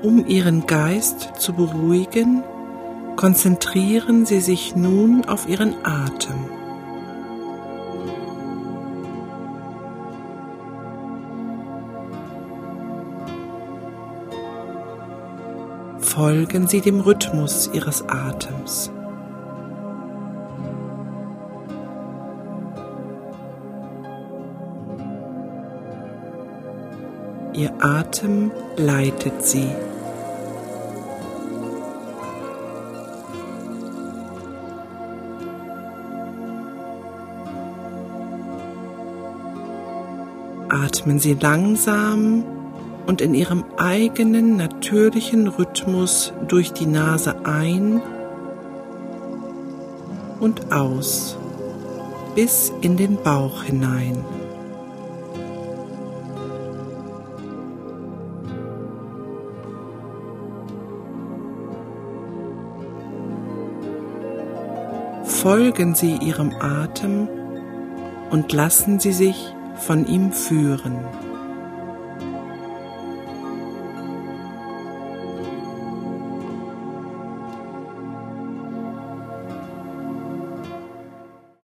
Um Ihren Geist zu beruhigen, konzentrieren Sie sich nun auf Ihren Atem. Folgen Sie dem Rhythmus Ihres Atems. Ihr Atem leitet Sie. Atmen Sie langsam und in Ihrem eigenen natürlichen Rhythmus durch die Nase ein und aus, bis in den Bauch hinein. Folgen Sie Ihrem Atem und lassen Sie sich von ihm führen.